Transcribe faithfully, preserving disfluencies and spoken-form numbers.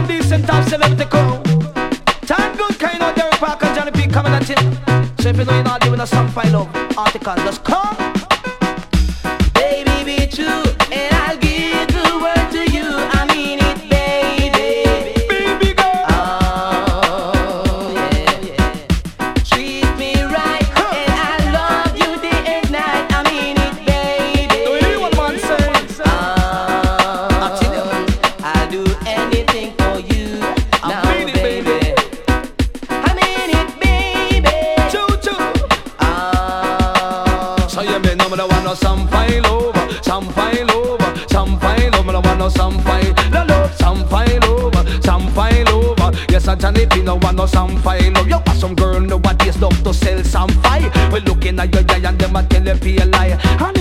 decent of celebrity crew. Time good kind of Derek Parker, Johnny P coming at it. So if you know you're not doing a song file of article, just come. Baby, be true, and I'll give the word to you. I mean it, baby. Baby girl. Oh, yeah, yeah. Treat me right, huh. And I love you day and night. I mean it, baby. Do you hear what man says? Oh, I tell you, I'll do anything for you. I now, mean it, baby. baby. I mean it, baby. Choo choo. Oh. So you may know me, I want no some file over, some file over, some file over. I want no some file, no love, some file over, some file over. Yes, I Johnny P no want no some file over. You got some girl nowadays love to sell some file. We looking at your eye and them a tell you be a lie. And